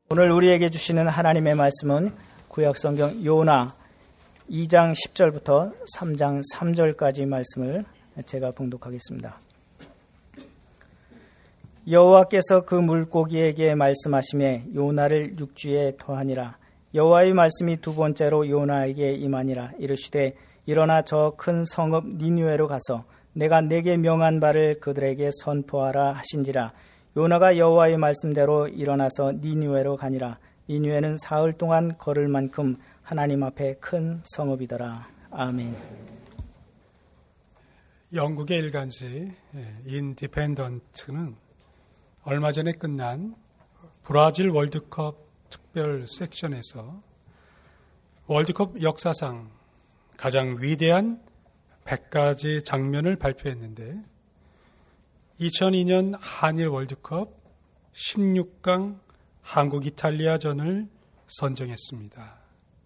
오늘 우리에게 주시는 하나님의 말씀은 구약성경 요나 2장 10절부터 3장 3절까지 말씀을 제가 봉독하겠습니다. 여호와께서 그 물고기에게 말씀하시매 요나를 육지에 토하니라. 여호와의 말씀이 두 번째로 요나에게 임하니라. 이르시되 일어나 저 큰 성읍 니느웨로 가서 내가 내게 명한 바를 그들에게 선포하라 하신지라. 요나가 여호와의 말씀대로 일어나서 니느웨로 가니라. 니느웨는 사흘 동안 걸을 만큼 하나님 앞에 큰 성읍이더라. 아멘. 영국의 일간지 인디펜던트는 얼마 전에 끝난 브라질 월드컵 특별 섹션에서 월드컵 역사상 가장 위대한 100가지 장면을 발표했는데 2002년 한일 월드컵 16강 한국 이탈리아전을 선정했습니다.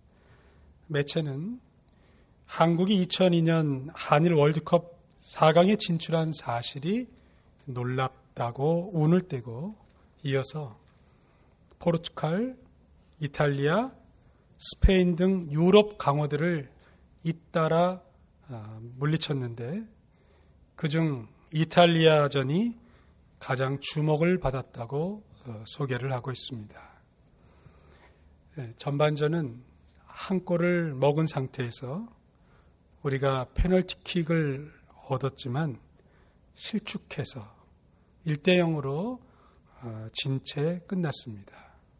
매체는 한국이 2002년 한일 월드컵 4강에 진출한 사실이 놀랍다고 운을 떼고 이어서 포르투갈, 이탈리아, 스페인 등 유럽 강호들을 잇따라 물리쳤는데 그중 이탈리아전이 가장 주목을 받았다고 소개를 하고 있습니다. 전반전은 한 골을 먹은 상태에서 우리가 페널티킥을 얻었지만 실축해서 1대0으로 진 채 끝났습니다.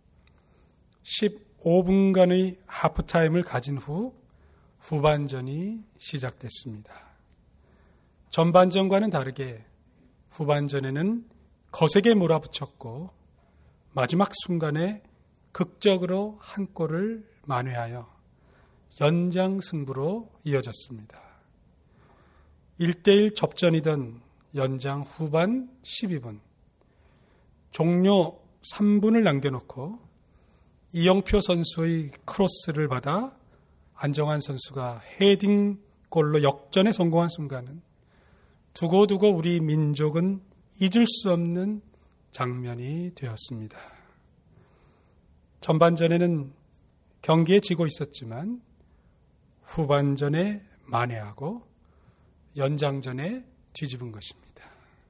15분간의 하프타임을 가진 후 후반전이 시작됐습니다. 전반전과는 다르게 후반전에는 거세게 몰아붙였고 마지막 순간에 극적으로 한 골을 만회하여 연장 승부로 이어졌습니다. 1대1 접전이던 연장 후반 12분 종료 3분을 남겨놓고 이영표 선수의 크로스를 받아 안정환 선수가 헤딩골로 역전에 성공한 순간은 두고두고 우리 민족은 잊을 수 없는 장면이 되었습니다. 전반전에는 경기에 지고 있었지만 후반전에 만회하고 연장전에 뒤집은 것입니다.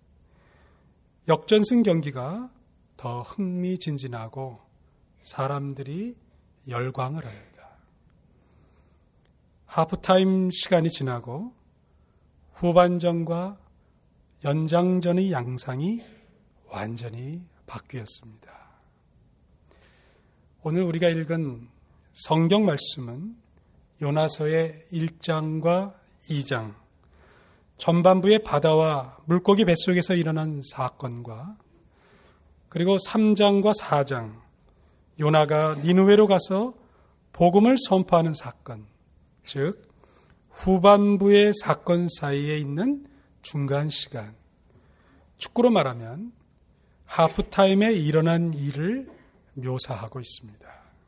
역전승 경기가 더 흥미진진하고 사람들이 열광을 합니다. 하프타임 시간이 지나고 후반전과 연장전의 양상이 완전히 바뀌었습니다. 오늘 우리가 읽은 성경 말씀은 요나서의 1장과 2장, 전반부의 바다와 물고기 뱃속에서 일어난 사건과 그리고 3장과 4장, 요나가 니느웨로 가서 복음을 선포하는 사건, 즉 후반부의 사건 사이에 있는 중간 시간, 축구로 말하면 하프타임에 일어난 일을 묘사하고 있습니다.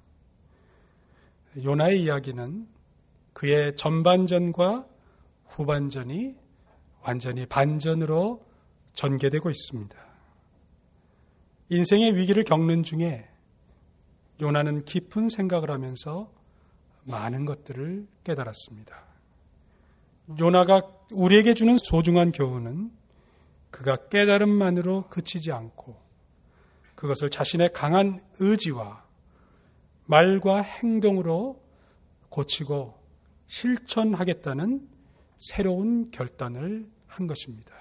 요나의 이야기는 그의 전반전과 후반전이 완전히 반전으로 전개되고 있습니다. 인생의 위기를 겪는 중에 요나는 깊은 생각을 하면서 많은 것들을 깨달았습니다. 요나가 우리에게 주는 소중한 교훈은 그가 깨달음만으로 그치지 않고 그것을 자신의 강한 의지와 말과 행동으로 고치고 실천하겠다는 새로운 결단을 한 것입니다.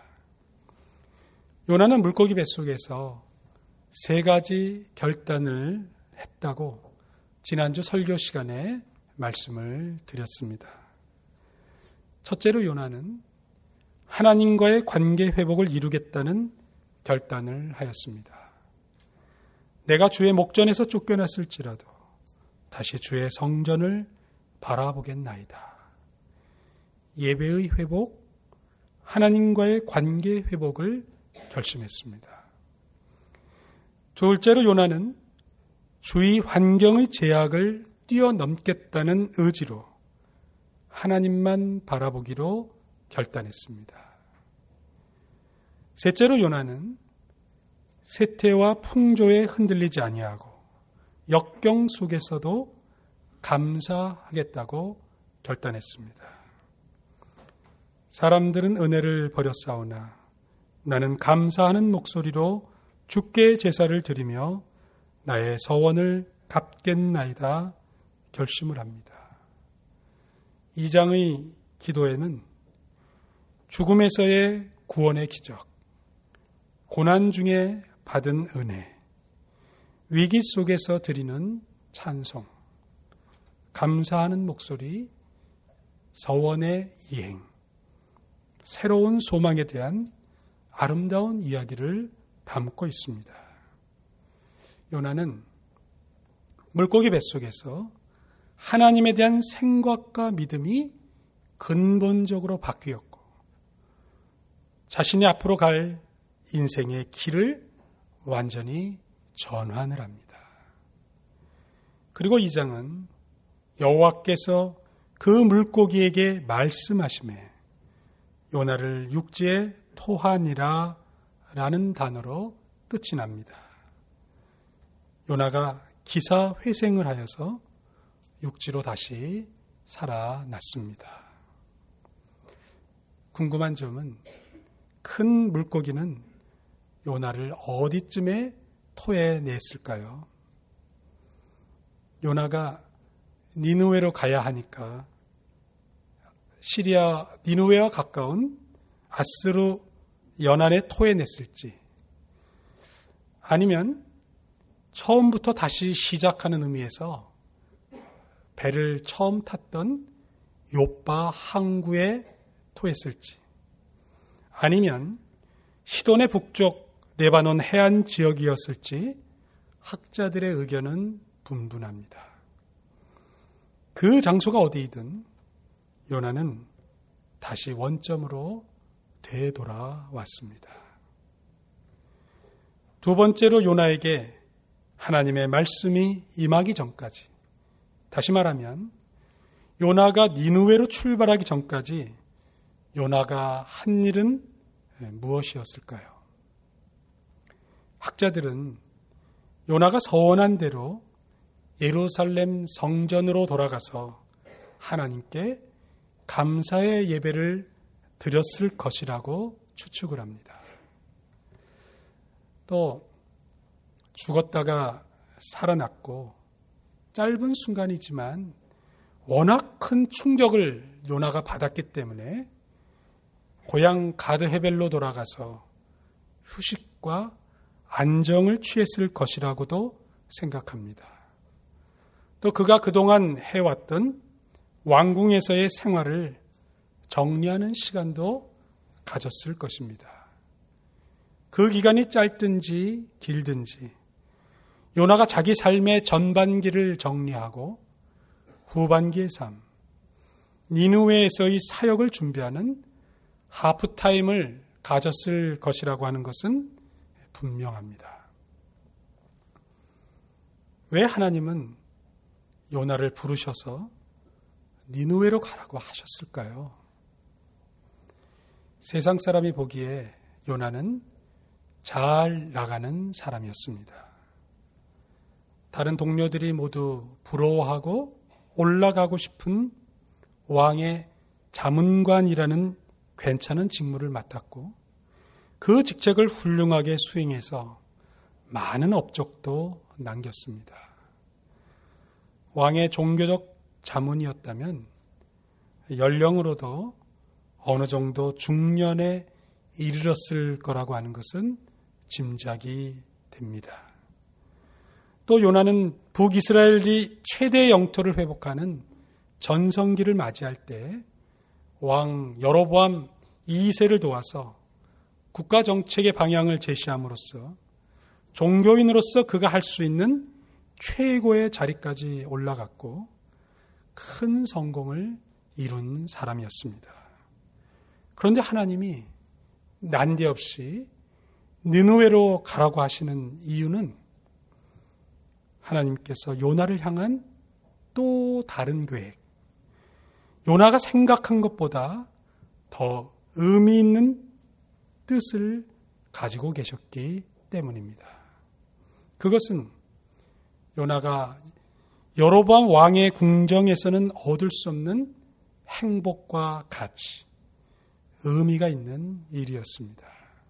요나는 물고기 뱃속에서 3가지 결단을 했다고 지난주 설교 시간에 말씀을 드렸습니다. 첫째로 요나는 하나님과의 관계 회복을 이루겠다는 결단을 하였습니다. 내가 주의 목전에서 쫓겨났을지라도 다시 주의 성전을 바라보겠나이다. 예배의 회복, 하나님과의 관계 회복을 결심했습니다. 둘째로 요나는 주위 환경의 제약을 뛰어넘겠다는 의지로 하나님만 바라보기로 결단했습니다. 셋째로 요나는 세태와 풍조에 흔들리지 아니하고 역경 속에서도 감사하겠다고 결단했습니다. 사람들은 은혜를 버렸사오나 나는 감사하는 목소리로 주께 제사를 드리며 나의 서원을 갚겠나이다 결심을 합니다. 2장의 기도에는 죽음에서의 구원의 기적, 고난 중에 받은 은혜, 위기 속에서 드리는 찬송, 감사하는 목소리, 서원의 이행, 새로운 소망에 대한 아름다운 이야기를 담고 있습니다. 요나는 물고기 뱃속에서 하나님에 대한 생각과 믿음이 근본적으로 바뀌었고 자신이 앞으로 갈 인생의 길을 완전히 전환을 합니다. 그리고 2장은 여호와께서 그 물고기에게 말씀하시매 요나를 육지에 토하니라 라는 단어로 끝이 납니다. 요나가 기사회생을 하여서 육지로 다시 살아났습니다. 궁금한 점은 큰 물고기는 요나를 어디쯤에 토해냈을까요? 요나가 니느웨로 가야 하니까 시리아 니느웨와 가까운 아스루 연안에 토해냈을지 아니면 처음부터 다시 시작하는 의미에서 배를 처음 탔던 욥바 항구에 토했을지 아니면 시돈의 북쪽 레바논 해안 지역이었을지 학자들의 의견은 분분합니다. 그 장소가 어디이든 요나는 다시 원점으로 되돌아왔습니다. 두 번째로 요나에게 하나님의 말씀이 임하기 전까지, 다시 말하면 요나가 니느웨로 출발하기 전까지 요나가 한 일은 무엇이었을까요? 학자들은 요나가 서원한 대로 예루살렘 성전으로 돌아가서 하나님께 감사의 예배를 드렸을 것이라고 추측을 합니다. 또 죽었다가 살아났고 짧은 순간이지만 워낙 큰 충격을 요나가 받았기 때문에 고향 가드헤벨로 돌아가서 휴식과 안정을 취했을 것이라고도 생각합니다. 또 그가 그동안 해왔던 왕궁에서의 생활을 정리하는 시간도 가졌을 것입니다. 그 기간이 짧든지 길든지 요나가 자기 삶의 전반기를 정리하고 후반기의 삶, 니느웨에서의 사역을 준비하는 하프타임을 가졌을 것이라고 하는 것은 분명합니다. 왜 하나님은 요나를 부르셔서 니느웨로 가라고 하셨을까요? 세상 사람이 보기에 요나는 잘 나가는 사람이었습니다. 다른 동료들이 모두 부러워하고 올라가고 싶은 왕의 자문관이라는 괜찮은 직무를 맡았고 그 직책을 훌륭하게 수행해서 많은 업적도 남겼습니다. 왕의 종교적 자문이었다면 연령으로도 어느 정도 중년에 이르렀을 거라고 하는 것은 짐작이 됩니다. 또 요나는 북이스라엘이 최대 영토를 회복하는 전성기를 맞이할 때 왕 여로보암 2세를 도와서 국가 정책의 방향을 제시함으로써 종교인으로서 그가 할 수 있는 최고의 자리까지 올라갔고 큰 성공을 이룬 사람이었습니다. 그런데 하나님이 난데없이 니느웨로 가라고 하시는 이유는 하나님께서 요나를 향한 또 다른 계획, 요나가 생각한 것보다 더 의미 있는 뜻을 가지고 계셨기 때문입니다. 그것은 요나가 여로보암 왕의 궁정에서는 얻을 수 없는 행복과 가치, 의미가 있는 일이었습니다.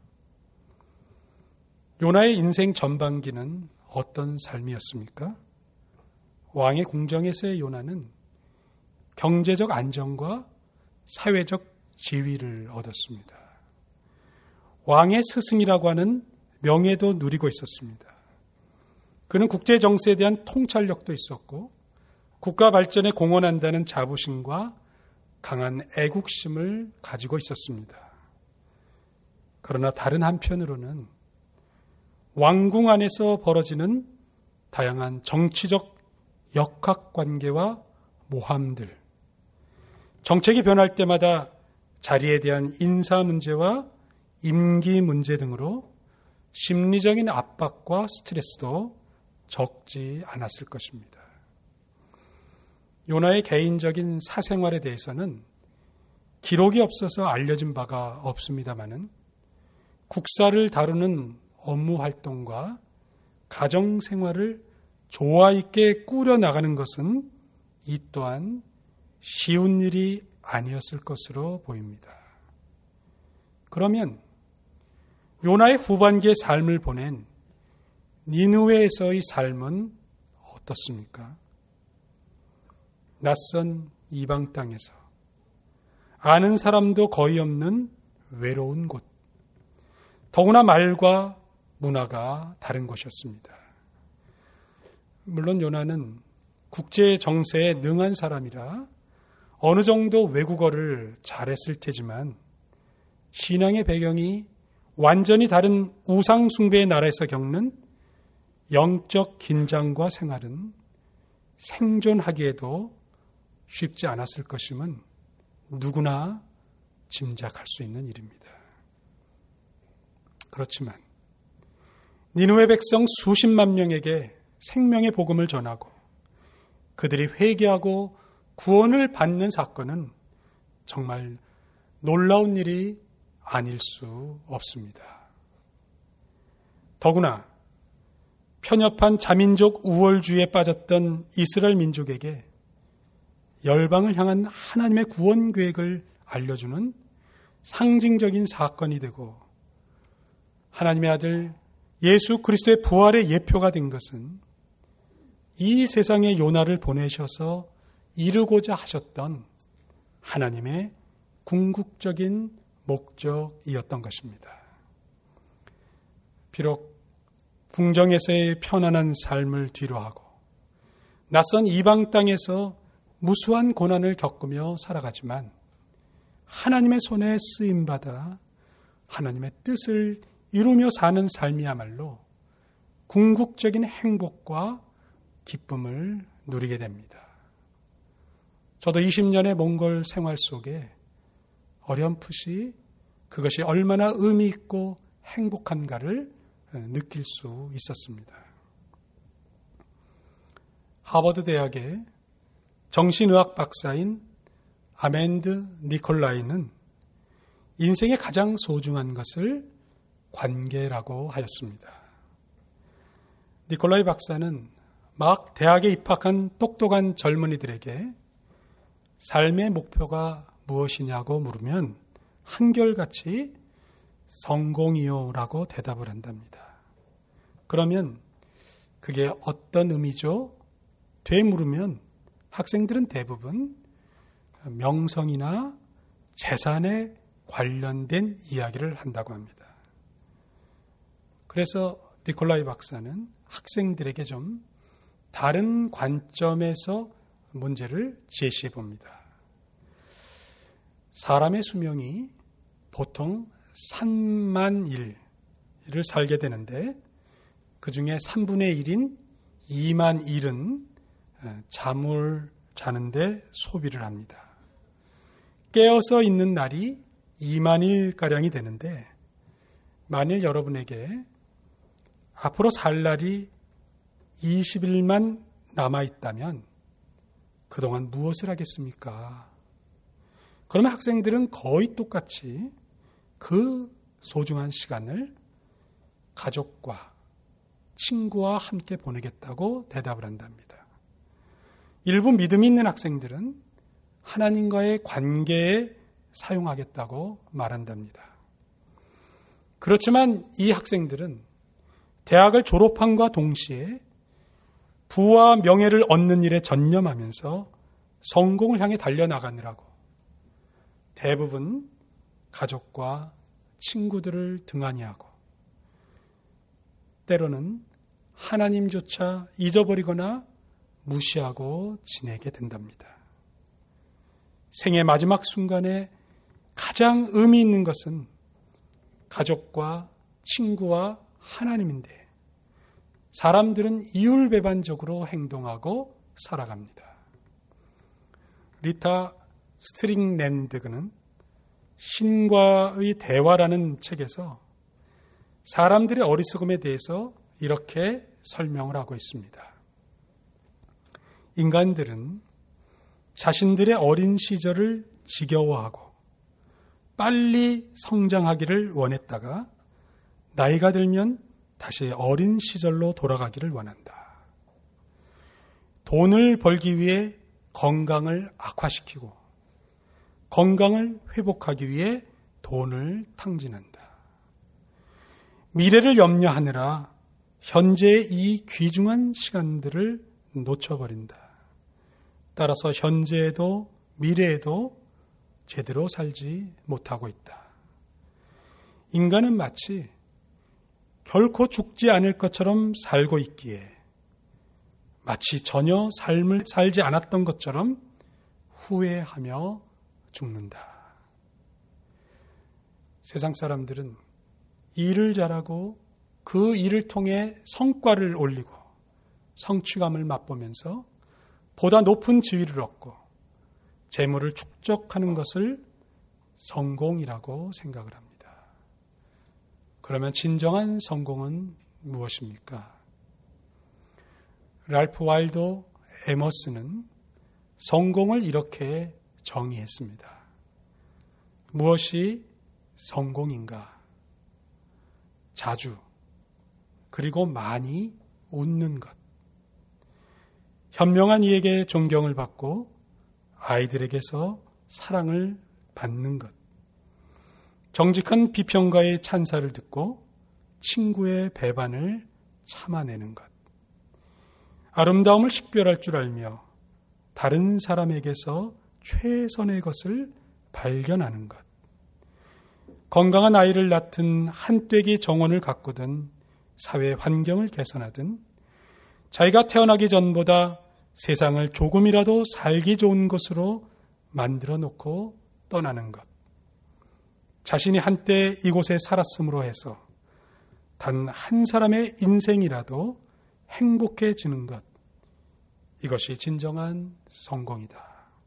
요나의 인생 전반기는 어떤 삶이었습니까? 왕의 궁정에서의 요나는 경제적 안정과 사회적 지위를 얻었습니다. 왕의 스승이라고 하는 명예도 누리고 있었습니다. 그는 국제 정세에 대한 통찰력도 있었고 국가 발전에 공헌한다는 자부심과 강한 애국심을 가지고 있었습니다. 그러나 다른 한편으로는 왕궁 안에서 벌어지는 다양한 정치적 역학관계와 모함들, 정책이 변할 때마다 자리에 대한 인사 문제와 임기 문제 등으로 심리적인 압박과 스트레스도 적지 않았을 것입니다. 요나의 개인적인 사생활에 대해서는 기록이 없어서 알려진 바가 없습니다마는 국사를 다루는 업무 활동과 가정 생활을 조화 있게 꾸려나가는 것은 이 또한 쉬운 일이 아니었을 것으로 보입니다. 그러면 요나의 후반기의 삶을 보낸 니느웨에서의 삶은 어떻습니까? 낯선 이방 땅에서 아는 사람도 거의 없는 외로운 곳, 더구나 말과 문화가 다른 곳이었습니다. 물론 요나는 국제 정세에 능한 사람이라 어느 정도 외국어를 잘했을 테지만 신앙의 배경이 완전히 다른 우상 숭배의 나라에서 겪는 영적 긴장과 생활은 생존하기에도 쉽지 않았을 것임은 누구나 짐작할 수 있는 일입니다. 그렇지만 니느웨 백성 수십만 명에게 생명의 복음을 전하고 그들이 회개하고 구원을 받는 사건은 정말 놀라운 일이 아닐 수 없습니다. 더구나 편협한 자민족 우월주의에 빠졌던 이스라엘 민족에게 열방을 향한 하나님의 구원 계획을 알려주는 상징적인 사건이 되고 하나님의 아들 예수 그리스도의 부활의 예표가 된 것은 이 세상에 요나를 보내셔서 이루고자 하셨던 하나님의 궁극적인 목적이었던 것입니다. 비록 궁정에서의 편안한 삶을 뒤로하고 낯선 이방 땅에서 무수한 고난을 겪으며 살아가지만 하나님의 손에 쓰임받아 하나님의 뜻을 이루며 사는 삶이야말로 궁극적인 행복과 기쁨을 누리게 됩니다. 저도 20년의 몽골 생활 속에 어렴풋이 그것이 얼마나 의미 있고 행복한가를 느낄 수 있었습니다. 하버드 대학의 정신의학 박사인 아멘드 니콜라이는 인생의 가장 소중한 것을 관계라고 하였습니다. 니콜라이 박사는 막 대학에 입학한 똑똑한 젊은이들에게 삶의 목표가 무엇이냐고 물으면 한결같이 성공이요라고 대답을 한답니다. 그러면 그게 어떤 의미죠? 되물으면 학생들은 대부분 명성이나 재산에 관련된 이야기를 한다고 합니다. 그래서 니콜라이 박사는 학생들에게 좀 다른 관점에서 문제를 제시해 봅니다. 사람의 수명이 보통 3만 일을 살게 되는데 그 중에 3분의 1인 2만 일은 잠을 자는데 소비를 합니다. 깨어서 있는 날이 2만 일가량이 되는데 만일 여러분에게 앞으로 살 날이 20일만 남아있다면 그동안 무엇을 하겠습니까? 그러면 학생들은 거의 똑같이 그 소중한 시간을 가족과 친구와 함께 보내겠다고 대답을 한답니다. 일부 믿음이 있는 학생들은 하나님과의 관계에 사용하겠다고 말한답니다. 그렇지만 이 학생들은 대학을 졸업함과 동시에 부와 명예를 얻는 일에 전념하면서 성공을 향해 달려나가느라고 대부분 가족과 친구들을 등한히 하고 때로는 하나님조차 잊어버리거나 무시하고 지내게 된답니다. 생의 마지막 순간에 가장 의미 있는 것은 가족과 친구와 하나님인데 사람들은 이율배반적으로 행동하고 살아갑니다. 리타 스트링랜드는 신과의 대화라는 책에서 사람들의 어리석음에 대해서 이렇게 설명을 하고 있습니다. 인간들은 자신들의 어린 시절을 지겨워하고 빨리 성장하기를 원했다가 나이가 들면 다시 어린 시절로 돌아가기를 원한다. 돈을 벌기 위해 건강을 악화시키고 건강을 회복하기 위해 돈을 탕진한다. 미래를 염려하느라 현재의 이 귀중한 시간들을 놓쳐버린다. 따라서 현재에도 미래에도 제대로 살지 못하고 있다. 인간은 마치 결코 죽지 않을 것처럼 살고 있기에 마치 전혀 삶을 살지 않았던 것처럼 후회하며 죽는다. 세상 사람들은 일을 잘하고 그 일을 통해 성과를 올리고 성취감을 맛보면서 보다 높은 지위를 얻고 재물을 축적하는 것을 성공이라고 생각을 합니다. 그러면 진정한 성공은 무엇입니까? 랄프 와일도 에머스는 성공을 이렇게 정의했습니다. 무엇이 성공인가? 자주 그리고 많이 웃는 것. 현명한 이에게 존경을 받고 아이들에게서 사랑을 받는 것. 정직한 비평가의 찬사를 듣고 친구의 배반을 참아내는 것. 아름다움을 식별할 줄 알며 다른 사람에게서 최선의 것을 발견하는 것. 건강한 아이를 낳든 한떼기 정원을 가꾸든 사회 환경을 개선하든 자기가 태어나기 전보다 세상을 조금이라도 살기 좋은 곳으로 만들어 놓고 떠나는 것. 자신이 한때 이곳에 살았음으로 해서 단 한 사람의 인생이라도 행복해지는 것. 이것이 진정한 성공이다.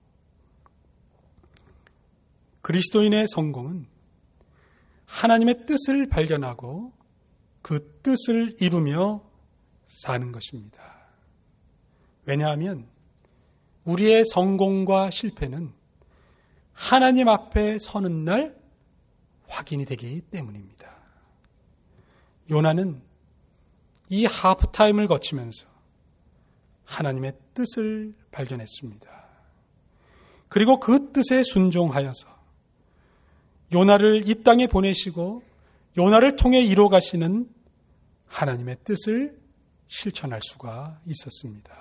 그리스도인의 성공은 하나님의 뜻을 발견하고 그 뜻을 이루며 사는 것입니다. 왜냐하면 우리의 성공과 실패는 하나님 앞에 서는 날 확인이 되기 때문입니다. 요나는 이 하프타임을 거치면서 하나님의 뜻을 발견했습니다. 그리고 그 뜻에 순종하여서 요나를 이 땅에 보내시고 요나를 통해 이루어 가시는 하나님의 뜻을 실천할 수가 있었습니다.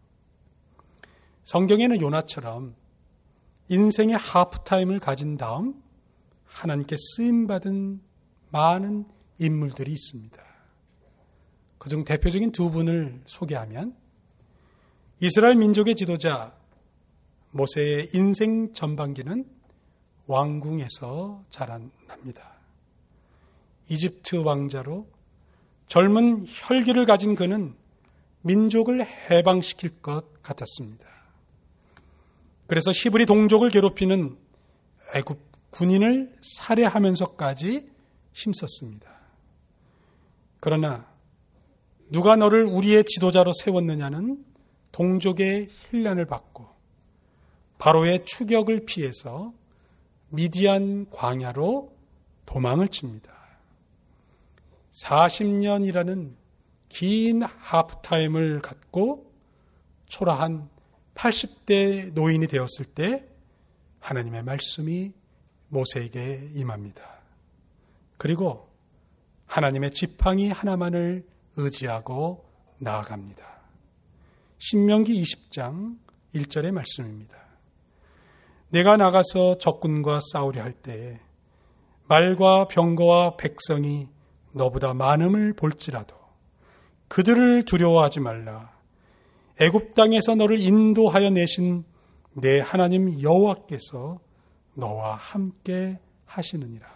성경에는 요나처럼 인생의 하프타임을 가진 다음 하나님께 쓰임받은 많은 인물들이 있습니다. 그중 대표적인 두 분을 소개하면 이스라엘 민족의 지도자 모세의 인생 전반기는 왕궁에서 자라납니다. 이집트 왕자로 젊은 혈기를 가진 그는 민족을 해방시킬 것 같았습니다. 그래서 히브리 동족을 괴롭히는 애굽 군인을 살해하면서까지 힘썼습니다. 그러나 누가 너를 우리의 지도자로 세웠느냐는 동족의 힐난을 받고 바로의 추격을 피해서 미디안 광야로 도망을 칩니다. 40년이라는 긴 하프타임을 갖고 초라한 80대 노인이 되었을 때 하나님의 말씀이 모세에게 임합니다. 그리고 하나님의 지팡이 하나만을 의지하고 나아갑니다. 신명기 20장 1절의 말씀입니다. 내가 나가서 적군과 싸우려 할 때에 말과 병거와 백성이 너보다 많음을 볼지라도 그들을 두려워하지 말라. 애굽 땅에서 너를 인도하여 내신 내 하나님 여호와께서 너와 함께 하시느니라.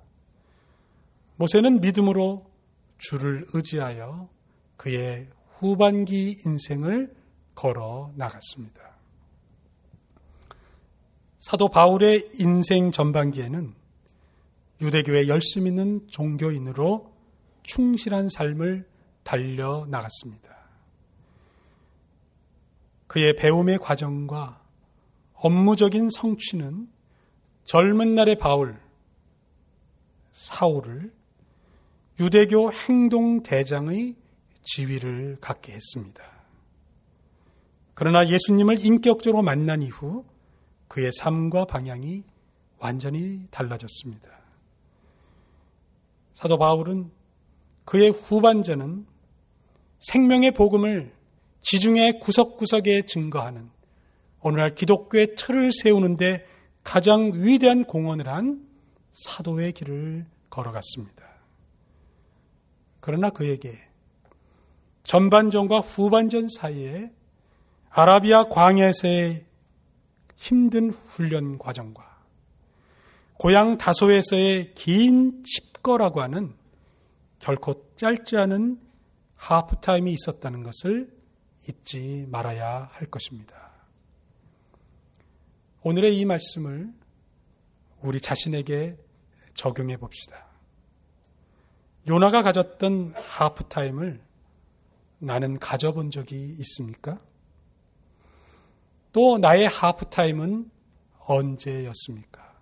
모세는 믿음으로 주를 의지하여 그의 후반기 인생을 걸어 나갔습니다. 사도 바울의 인생 전반기에는 유대교에 열심 있는 종교인으로 충실한 삶을 달려 나갔습니다. 그의 배움의 과정과 업무적인 성취는 젊은 날의 사울을 유대교 행동대장의 지위를 갖게 했습니다. 그러나 예수님을 인격적으로 만난 이후 그의 삶과 방향이 완전히 달라졌습니다. 사도 바울은 그의 후반전은 생명의 복음을 지중해 구석구석에 증거하는 오늘날 기독교의 틀을 세우는데 가장 위대한 공헌을 한 사도의 길을 걸어갔습니다. 그러나 그에게 전반전과 후반전 사이에 아라비아 광야에서의 힘든 훈련 과정과 고향 다소에서의 긴 칩거라고 하는 결코 짧지 않은 하프타임이 있었다는 것을 잊지 말아야 할 것입니다. 오늘의 이 말씀을 우리 자신에게 적용해 봅시다. 요나가 가졌던 하프타임을 나는 가져본 적이 있습니까? 또 나의 하프타임은 언제였습니까?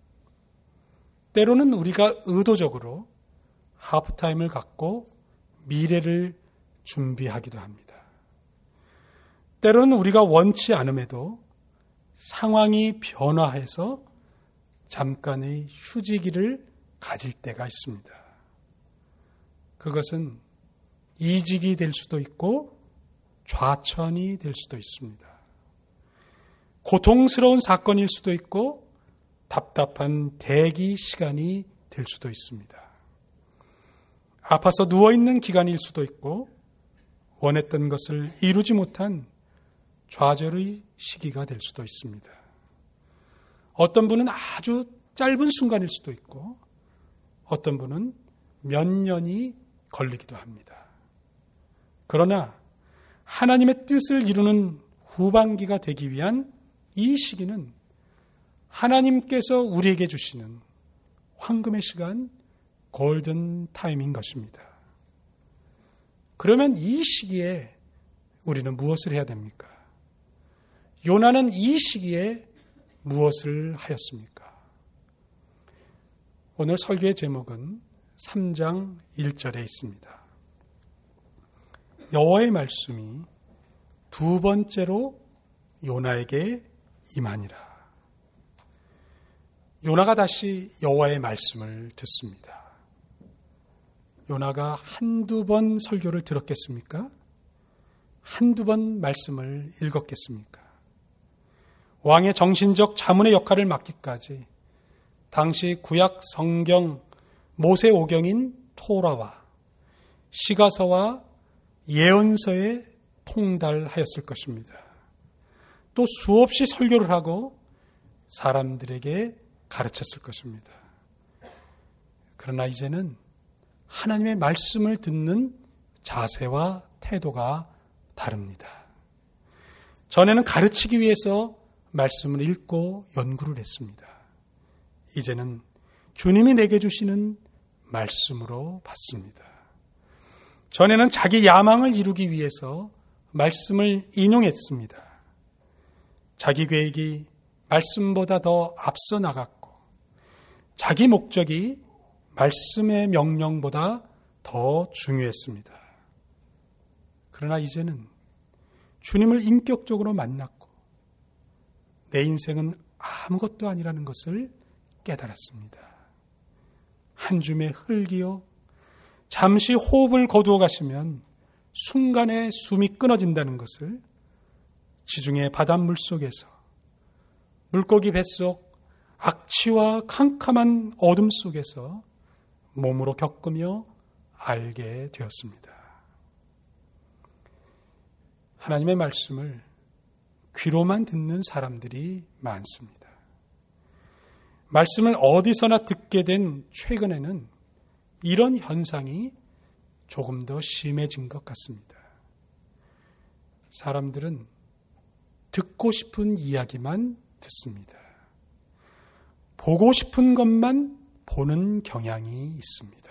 때로는 우리가 의도적으로 하프타임을 갖고 미래를 준비하기도 합니다. 때로는 우리가 원치 않음에도 상황이 변화해서 잠깐의 휴지기를 가질 때가 있습니다. 그것은 이직이 될 수도 있고 좌천이 될 수도 있습니다. 고통스러운 사건일 수도 있고 답답한 대기 시간이 될 수도 있습니다. 아파서 누워있는 기간일 수도 있고 원했던 것을 이루지 못한 좌절의 시기가 될 수도 있습니다. 어떤 분은 아주 짧은 순간일 수도 있고 어떤 분은 몇 년이 걸리기도 합니다. 그러나 하나님의 뜻을 이루는 후반기가 되기 위한 이 시기는 하나님께서 우리에게 주시는 황금의 시간, 골든 타임인 것입니다. 그러면 이 시기에 우리는 무엇을 해야 됩니까? 요나는 이 시기에 무엇을 하였습니까? 오늘 설교의 제목은 3장 1절에 있습니다. 여호와의 말씀이 두 번째로 요나에게 임하니라. 요나가 다시 여호와의 말씀을 듣습니다. 요나가 한두 번 설교를 들었겠습니까? 한두 번 말씀을 읽었겠습니까? 왕의 정신적 자문의 역할을 맡기까지 당시 구약 성경 모세오경인 토라와 시가서와 예언서에 통달하였을 것입니다. 또 수없이 설교를 하고 사람들에게 가르쳤을 것입니다. 그러나 이제는 하나님의 말씀을 듣는 자세와 태도가 다릅니다. 전에는 가르치기 위해서 말씀을 읽고 연구를 했습니다. 이제는 주님이 내게 주시는 말씀으로 받습니다. 전에는 자기 야망을 이루기 위해서 말씀을 인용했습니다. 자기 계획이 말씀보다 더 앞서 나갔고 자기 목적이 말씀의 명령보다 더 중요했습니다. 그러나 이제는 주님을 인격적으로 만났고 내 인생은 아무것도 아니라는 것을 깨달았습니다. 한 줌의 흙이요, 잠시 호흡을 거두어 가시면 순간에 숨이 끊어진다는 것을 지중해 바닷물 속에서 물고기 뱃속 악취와 캄캄한 어둠 속에서 몸으로 겪으며 알게 되었습니다. 하나님의 말씀을 귀로만 듣는 사람들이 많습니다. 말씀을 어디서나 듣게 된 최근에는 이런 현상이 조금 더 심해진 것 같습니다. 사람들은 듣고 싶은 이야기만 듣습니다. 보고 싶은 것만 보는 경향이 있습니다.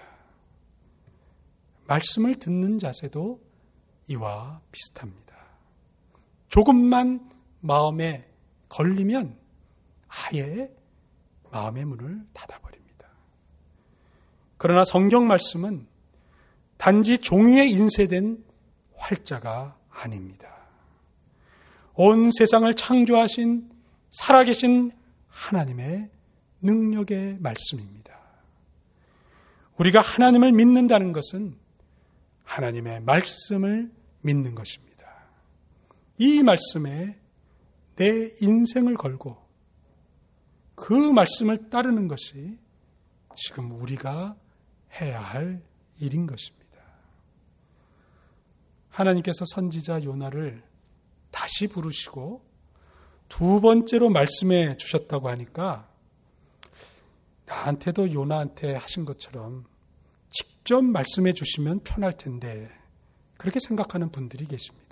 말씀을 듣는 자세도 이와 비슷합니다. 조금만 마음에 걸리면 아예 마음의 문을 닫아버립니다. 그러나 성경 말씀은 단지 종이에 인쇄된 활자가 아닙니다. 온 세상을 창조하신 살아계신 하나님의 능력의 말씀입니다. 우리가 하나님을 믿는다는 것은 하나님의 말씀을 믿는 것입니다. 이 말씀에 내 인생을 걸고 그 말씀을 따르는 것이 지금 우리가 해야 할 일인 것입니다. 하나님께서 선지자 요나를 다시 부르시고 두 번째로 말씀해 주셨다고 하니까 나한테도 요나한테 하신 것처럼 직접 말씀해 주시면 편할 텐데 그렇게 생각하는 분들이 계십니다.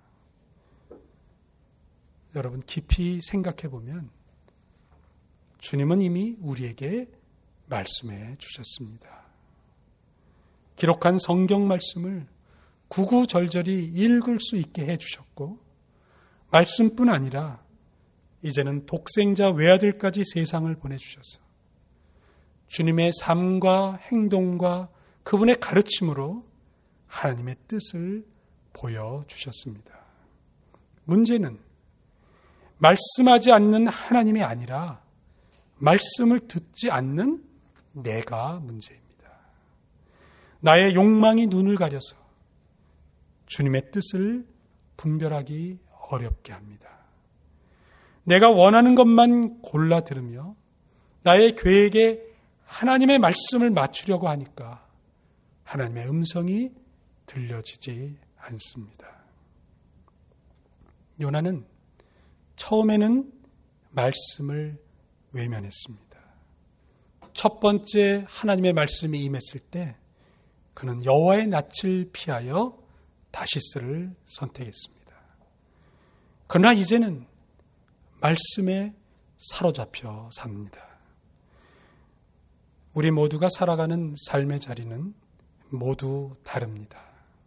여러분 깊이 생각해 보면 주님은 이미 우리에게 말씀해 주셨습니다. 기록한 성경 말씀을 구구절절히 읽을 수 있게 해 주셨고 말씀뿐 아니라 이제는 독생자 외아들까지 세상을 보내주셔서 주님의 삶과 행동과 그분의 가르침으로 하나님의 뜻을 보여주셨습니다. 문제는 말씀하지 않는 하나님이 아니라 말씀을 듣지 않는 내가 문제입니다. 나의 욕망이 눈을 가려서 주님의 뜻을 분별하기 어렵게 합니다. 내가 원하는 것만 골라 들으며 나의 계획에 하나님의 말씀을 맞추려고 하니까 하나님의 음성이 들려지지 않습니다. 요나는 처음에는 말씀을 외면했습니다. 첫 번째 하나님의 말씀이 임했을 때 그는 여호와의 낯을 피하여 다시스를 선택했습니다. 그러나 이제는 말씀에 사로잡혀 삽니다. 우리 모두가 살아가는 삶의 자리는 모두 다릅니다.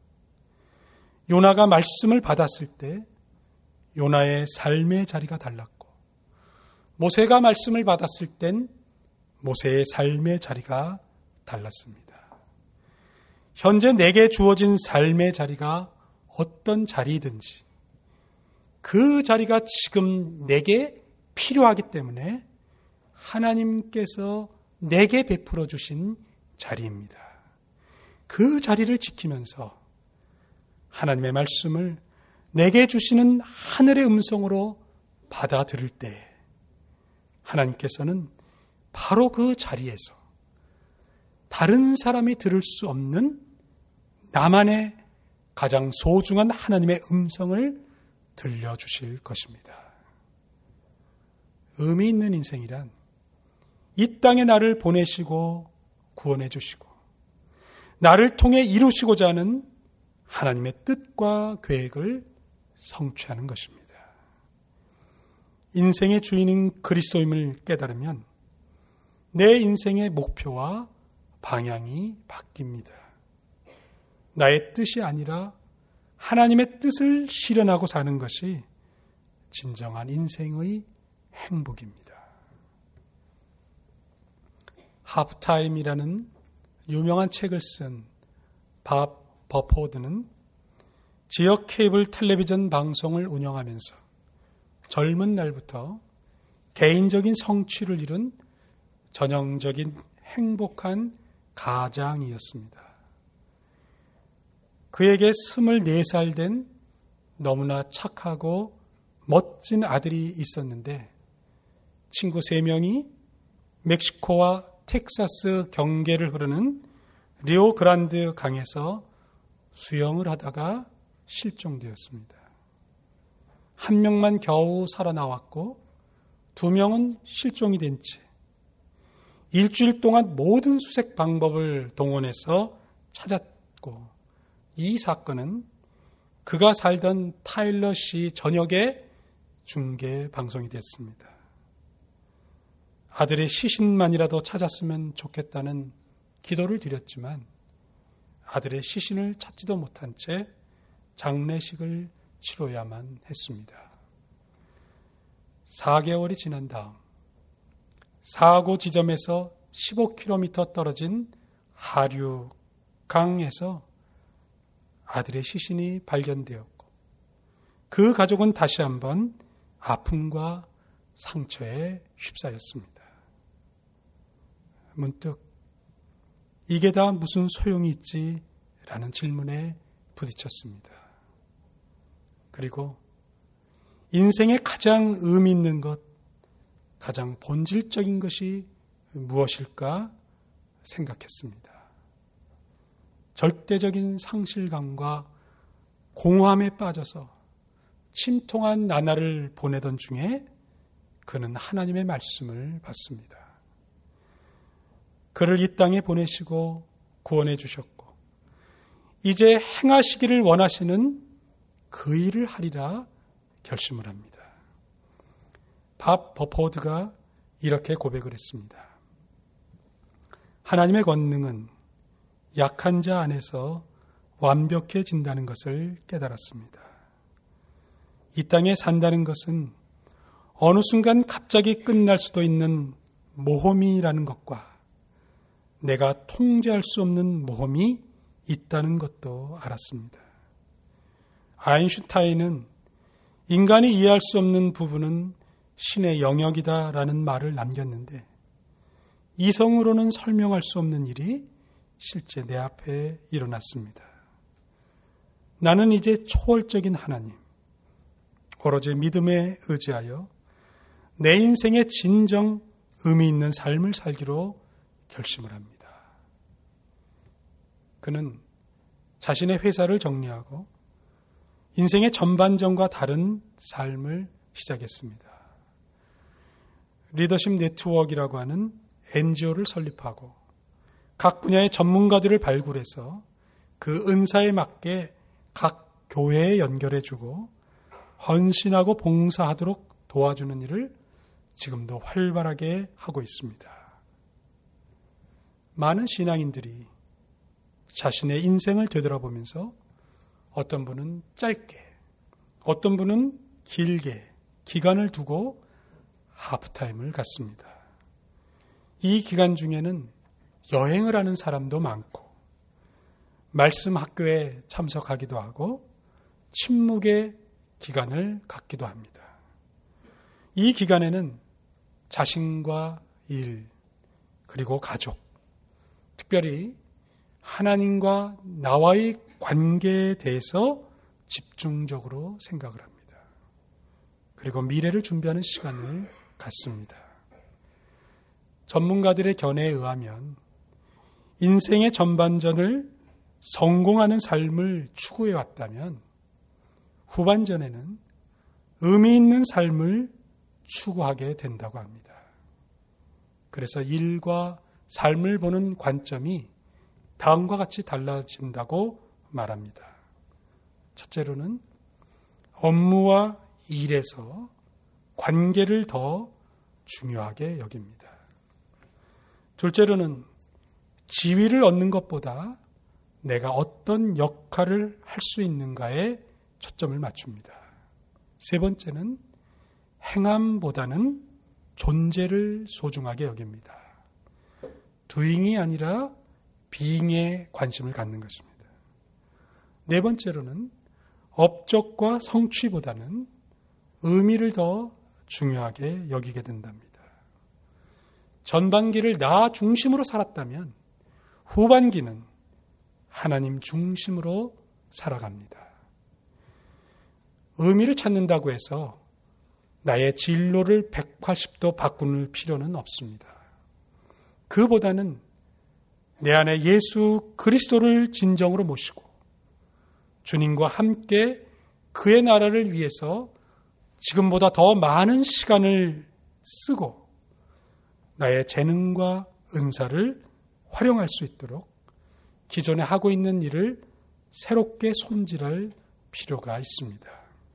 요나가 말씀을 받았을 때 요나의 삶의 자리가 달랐고 모세가 말씀을 받았을 땐 모세의 삶의 자리가 달랐습니다. 현재 내게 주어진 삶의 자리가 어떤 자리이든지 그 자리가 지금 내게 필요하기 때문에 하나님께서 내게 베풀어 주신 자리입니다. 그 자리를 지키면서 하나님의 말씀을 내게 주시는 하늘의 음성으로 받아들일 때 하나님께서는 바로 그 자리에서 다른 사람이 들을 수 없는 나만의 가장 소중한 하나님의 음성을 들려주실 것입니다. 의미 있는 인생이란 이 땅에 나를 보내시고 구원해 주시고 나를 통해 이루시고자 하는 하나님의 뜻과 계획을 성취하는 것입니다. 인생의 주인인 그리스도임을 깨달으면 내 인생의 목표와 방향이 바뀝니다. 나의 뜻이 아니라 하나님의 뜻을 실현하고 사는 것이 진정한 인생의 행복입니다. 하프타임이라는 유명한 책을 쓴 밥 버포드는 지역 케이블 텔레비전 방송을 운영하면서 젊은 날부터 개인적인 성취를 이룬 전형적인 행복한 가장이었습니다. 그에게 24살 된 너무나 착하고 멋진 아들이 있었는데 친구 3명이 멕시코와 텍사스 경계를 흐르는 리오그란드 강에서 수영을 하다가 실종되었습니다. 1명만 겨우 살아나왔고 2명은 실종이 된 채 일주일 동안 모든 수색 방법을 동원해서 찾았고, 이 사건은 그가 살던 타일러시 전역에 중계 방송이 됐습니다. 아들의 시신만이라도 찾았으면 좋겠다는 기도를 드렸지만 아들의 시신을 찾지도 못한 채 장례식을 치러야만 했습니다. 4개월이 지난 다음 사고 지점에서 15km 떨어진 하류강에서 아들의 시신이 발견되었고 그 가족은 다시 한번 아픔과 상처에 휩싸였습니다. 문득 이게 다 무슨 소용이 있지라는 질문에 부딪혔습니다. 그리고 인생의 가장 의미 있는 것, 가장 본질적인 것이 무엇일까 생각했습니다. 절대적인 상실감과 공허함에 빠져서 침통한 나날을 보내던 중에 그는 하나님의 말씀을 받습니다. 그를 이 땅에 보내시고 구원해 주셨고 이제 행하시기를 원하시는 그 일을 하리라 결심을 합니다. 밥 버포드가 이렇게 고백을 했습니다. 하나님의 권능은 약한 자 안에서 완벽해진다는 것을 깨달았습니다. 이 땅에 산다는 것은 어느 순간 갑자기 끝날 수도 있는 모험이라는 것과 내가 통제할 수 없는 모험이 있다는 것도 알았습니다. 아인슈타인은 인간이 이해할 수 없는 부분은 신의 영역이다라는 말을 남겼는데 이성으로는 설명할 수 없는 일이 실제 내 앞에 일어났습니다. 나는 이제 초월적인 하나님, 오로지 믿음에 의지하여 내 인생의 진정 의미 있는 삶을 살기로 결심을 합니다. 그는 자신의 회사를 정리하고 인생의 전반전과 다른 삶을 시작했습니다. 리더십 네트워크라고 하는 NGO를 설립하고 각 분야의 전문가들을 발굴해서 그 은사에 맞게 각 교회에 연결해주고 헌신하고 봉사하도록 도와주는 일을 지금도 활발하게 하고 있습니다. 많은 신앙인들이 자신의 인생을 되돌아보면서 어떤 분은 짧게, 어떤 분은 길게 기간을 두고 하프타임을 갖습니다. 이 기간 중에는 여행을 하는 사람도 많고 말씀 학교에 참석하기도 하고 침묵의 기간을 갖기도 합니다. 이 기간에는 자신과 일, 그리고 가족, 특별히 하나님과 나와의 관계에 대해서 집중적으로 생각을 합니다. 그리고 미래를 준비하는 시간을 갖습니다. 전문가들의 견해에 의하면 인생의 전반전을 성공하는 삶을 추구해 왔다면 후반전에는 의미 있는 삶을 추구하게 된다고 합니다. 그래서 일과 삶을 보는 관점이 다음과 같이 달라진다고 말합니다. 첫째로는 업무와 일에서 관계를 더 중요하게 여깁니다. 둘째로는 지위를 얻는 것보다 내가 어떤 역할을 할 수 있는가에 초점을 맞춥니다. 세 번째는 행함보다는 존재를 소중하게 여깁니다. doing이 아니라 being에 관심을 갖는 것입니다. 네 번째로는 업적과 성취보다는 의미를 더 중요하게 여기게 된답니다. 전반기를 나 중심으로 살았다면 후반기는 하나님 중심으로 살아갑니다. 의미를 찾는다고 해서 나의 진로를 180도 바꾸는 필요는 없습니다. 그보다는 내 안에 예수 그리스도를 진정으로 모시고 주님과 함께 그의 나라를 위해서 지금보다 더 많은 시간을 쓰고 나의 재능과 은사를 활용할 수 있도록 기존에 하고 있는 일을 새롭게 손질할 필요가 있습니다.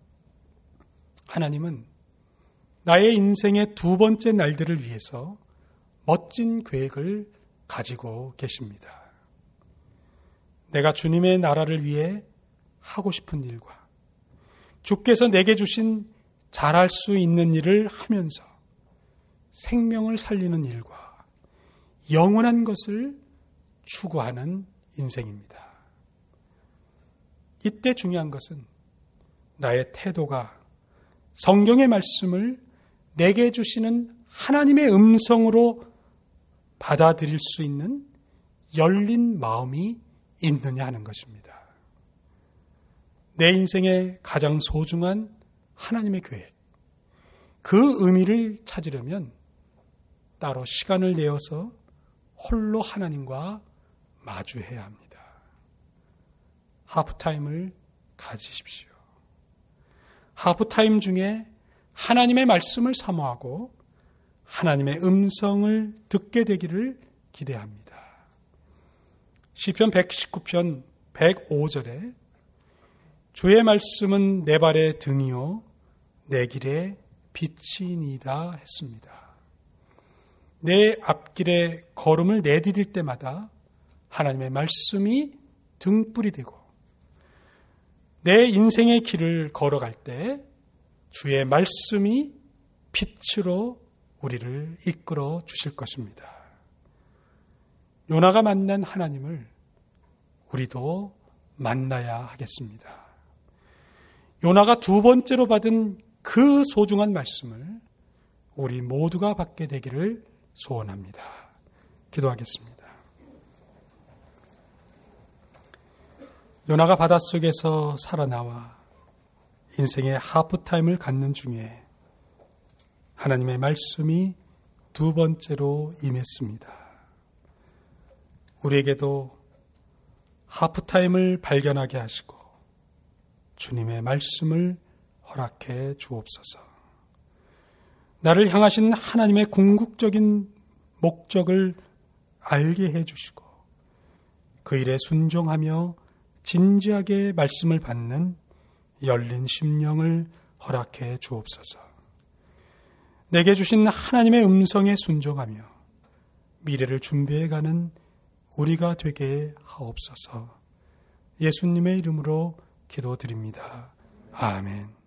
하나님은 나의 인생의 두 번째 날들을 위해서 멋진 계획을 가지고 계십니다. 내가 주님의 나라를 위해 하고 싶은 일과 주께서 내게 주신 잘할 수 있는 일을 하면서 생명을 살리는 일과 영원한 것을 추구하는 인생입니다. 이때 중요한 것은 나의 태도가 성경의 말씀을 내게 주시는 하나님의 음성으로 받아들일 수 있는 열린 마음이 있느냐 하는 것입니다. 내 인생의 가장 소중한 하나님의 계획, 그 의미를 찾으려면 따로 시간을 내어서 홀로 하나님과 마주해야 합니다. 하프타임을 가지십시오. 하프타임 중에 하나님의 말씀을 사모하고 하나님의 음성을 듣게 되기를 기대합니다. 시편 119편 105절에 주의 말씀은 내 발의 등이요 내 길의 빛이니이다 했습니다. 내 앞길에 걸음을 내디딜 때마다 하나님의 말씀이 등불이 되고 내 인생의 길을 걸어갈 때 주의 말씀이 빛으로 우리를 이끌어 주실 것입니다. 요나가 만난 하나님을 우리도 만나야 하겠습니다. 요나가 두 번째로 받은 그 소중한 말씀을 우리 모두가 받게 되기를 소원합니다. 기도하겠습니다. 요나가 바닷속에서 살아나와 인생의 하프타임을 갖는 중에 하나님의 말씀이 두 번째로 임했습니다. 우리에게도 하프타임을 발견하게 하시고 주님의 말씀을 허락해 주옵소서. 나를 향하신 하나님의 궁극적인 목적을 알게 해 주시고 그 일에 순종하며 진지하게 말씀을 받는 열린 심령을 허락해 주옵소서. 내게 주신 하나님의 음성에 순종하며 미래를 준비해가는 우리가 되게 하옵소서. 예수님의 이름으로 기도드립니다. 아멘.